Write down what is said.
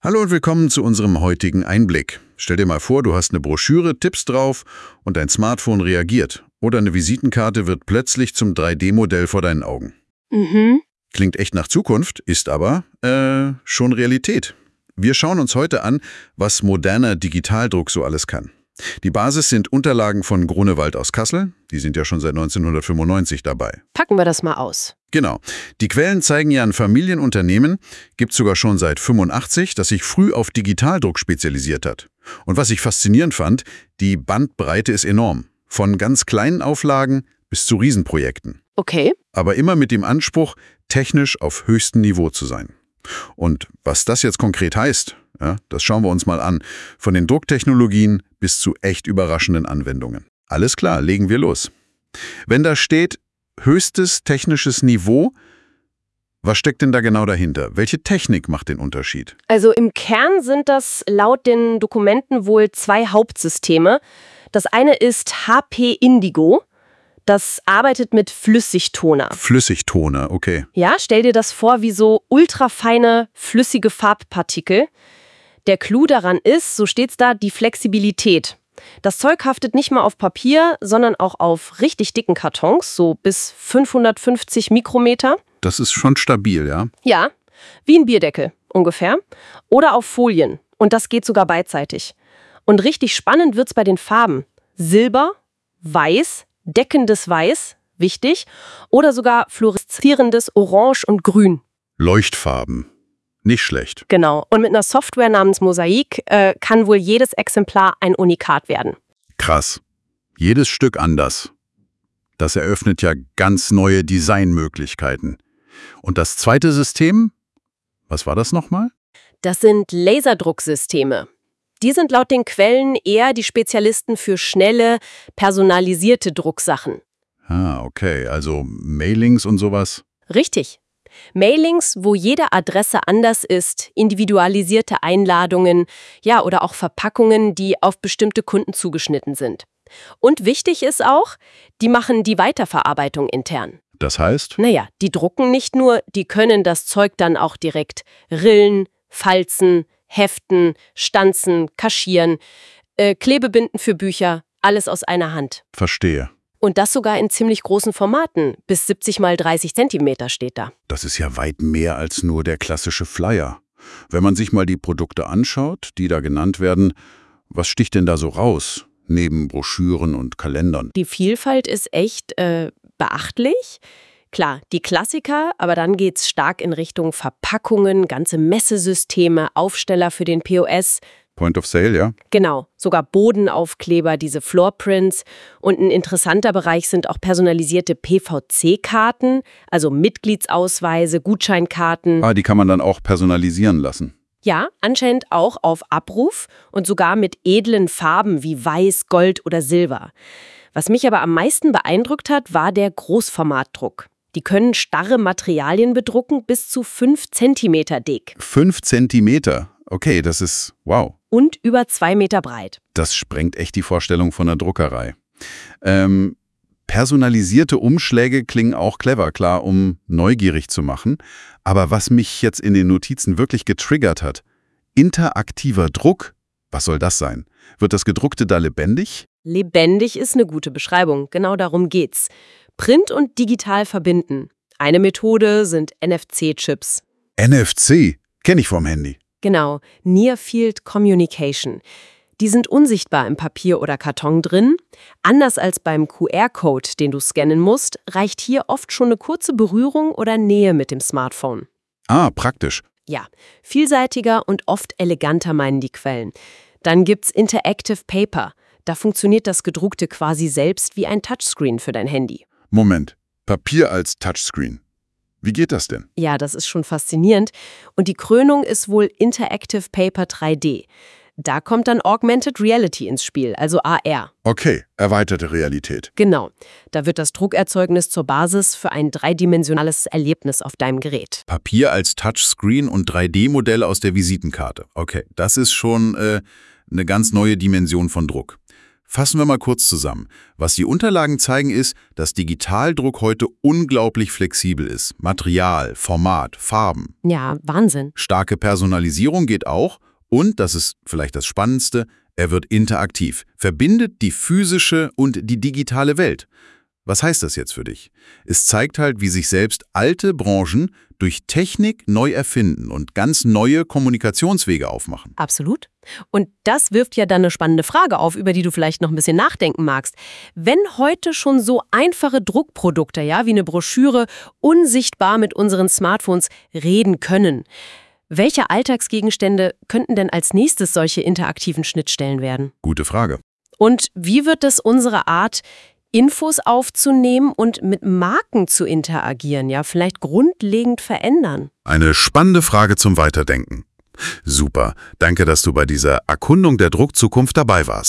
Hallo und willkommen zu unserem heutigen Einblick. Stell dir mal vor, du hast eine Broschüre, tippst drauf und dein Smartphone reagiert. Oder eine Visitenkarte wird plötzlich zum 3D-Modell vor deinen Augen. Klingt echt nach Zukunft, ist aber schon Realität. Wir schauen uns heute an, was moderner Digitaldruck so alles kann. Die Basis sind Unterlagen von Grunewald aus Kassel. Die sind ja schon seit 1995 dabei. Packen wir das mal aus. Genau. Die Quellen zeigen ja ein Familienunternehmen, gibt sogar schon seit 85, das sich früh auf Digitaldruck spezialisiert hat. Und was ich faszinierend fand, die Bandbreite ist enorm. Von ganz kleinen Auflagen bis zu Riesenprojekten. Okay. Aber immer mit dem Anspruch, technisch auf höchstem Niveau zu sein. Und was das jetzt konkret heißt, ja, das schauen wir uns mal an. Von den Drucktechnologien bis zu echt überraschenden Anwendungen. Alles klar, legen wir los. Wenn da steht, höchstes technisches Niveau, was steckt denn da genau dahinter? Welche Technik macht den Unterschied? Also im Kern sind das laut den Dokumenten wohl zwei Hauptsysteme. Das eine ist HP Indigo. Das arbeitet mit Flüssigtoner. Flüssigtoner, okay. Ja, stell dir das vor wie so ultrafeine, flüssige Farbpartikel. Der Clou daran ist, so steht's da, die Flexibilität. Das Zeug haftet nicht mal auf Papier, sondern auch auf richtig dicken Kartons, so bis 550 Mikrometer. Das ist schon stabil, ja? Ja, wie ein Bierdeckel ungefähr. Oder auf Folien. Und das geht sogar beidseitig. Und richtig spannend wird's bei den Farben. Silber, Weiß, deckendes Weiß, wichtig, oder sogar fluoreszierendes Orange und Grün. Leuchtfarben. Nicht schlecht. Genau. Und mit einer Software namens Mosaik kann wohl jedes Exemplar ein Unikat werden. Krass. Jedes Stück anders. Das eröffnet ja ganz neue Designmöglichkeiten. Und das zweite System? Was war das nochmal? Das sind Laserdrucksysteme. Die sind laut den Quellen eher die Spezialisten für schnelle, personalisierte Drucksachen. Ah, okay. Also Mailings und sowas? Richtig. Mailings, wo jede Adresse anders ist, individualisierte Einladungen, ja, oder auch Verpackungen, die auf bestimmte Kunden zugeschnitten sind. Und wichtig ist auch, die machen die Weiterverarbeitung intern. Das heißt? Naja, die drucken nicht nur, die können das Zeug dann auch direkt rillen, falzen, heften, stanzen, kaschieren, Klebebinden für Bücher, alles aus einer Hand. Verstehe. Und das sogar in ziemlich großen Formaten, bis 70 mal 30 Zentimeter steht da. Das ist ja weit mehr als nur der klassische Flyer. Wenn man sich mal die Produkte anschaut, die da genannt werden, was sticht denn da so raus, neben Broschüren und Kalendern? Die Vielfalt ist echt beachtlich. Klar, die Klassiker, aber dann geht's stark in Richtung Verpackungen, ganze Messesysteme, Aufsteller für den POS. Point of Sale, ja? Genau, sogar Bodenaufkleber, diese Floorprints. Und ein interessanter Bereich sind auch personalisierte PVC-Karten, also Mitgliedsausweise, Gutscheinkarten. Ah, die kann man dann auch personalisieren lassen. Ja, anscheinend auch auf Abruf und sogar mit edlen Farben wie Weiß, Gold oder Silber. Was mich aber am meisten beeindruckt hat, war der Großformatdruck. Die können starre Materialien bedrucken bis zu 5 Zentimeter dick. 5 Zentimeter? Okay, das ist wow. Und über 2 Meter breit. Das sprengt echt die Vorstellung von einer Druckerei. Personalisierte Umschläge klingen auch clever, klar, um neugierig zu machen. Aber was mich jetzt in den Notizen wirklich getriggert hat, interaktiver Druck, was soll das sein? Wird das Gedruckte da lebendig? Lebendig ist eine gute Beschreibung, genau darum geht's. Print und digital verbinden. Eine Methode sind NFC-Chips. NFC? Kenne ich vom Handy. Genau, Near Field Communication. Die sind unsichtbar im Papier oder Karton drin. Anders als beim QR-Code, den du scannen musst, reicht hier oft schon eine kurze Berührung oder Nähe mit dem Smartphone. Ah, praktisch. Ja, vielseitiger und oft eleganter meinen die Quellen. Dann gibt's Interactive Paper. Da funktioniert das Gedruckte quasi selbst wie ein Touchscreen für dein Handy. Moment, Papier als Touchscreen. Wie geht das denn? Ja, das ist schon faszinierend. Und die Krönung ist wohl Interactive Paper 3D. Da kommt dann Augmented Reality ins Spiel, also AR. Okay, erweiterte Realität. Genau. Da wird das Druckerzeugnis zur Basis für ein dreidimensionales Erlebnis auf deinem Gerät. Papier als Touchscreen und 3D-Modell aus der Visitenkarte. Okay, das ist schon eine ganz neue Dimension von Druck. Fassen wir mal kurz zusammen. Was die Unterlagen zeigen ist, dass Digitaldruck heute unglaublich flexibel ist. Material, Format, Farben. Ja, Wahnsinn. Starke Personalisierung geht auch und, das ist vielleicht das Spannendste, er wird interaktiv, verbindet die physische und die digitale Welt. Was heißt das jetzt für dich? Es zeigt halt, wie sich selbst alte Branchen durch Technik neu erfinden und ganz neue Kommunikationswege aufmachen. Absolut. Und das wirft ja dann eine spannende Frage auf, über die du vielleicht noch ein bisschen nachdenken magst. Wenn heute schon so einfache Druckprodukte, ja, wie eine Broschüre, unsichtbar mit unseren Smartphones reden können, welche Alltagsgegenstände könnten denn als nächstes solche interaktiven Schnittstellen werden? Gute Frage. Und wie wird es unsere Art, Infos aufzunehmen und mit Marken zu interagieren, ja, vielleicht grundlegend verändern? Eine spannende Frage zum Weiterdenken. Super, danke, dass du bei dieser Erkundung der Druckzukunft dabei warst.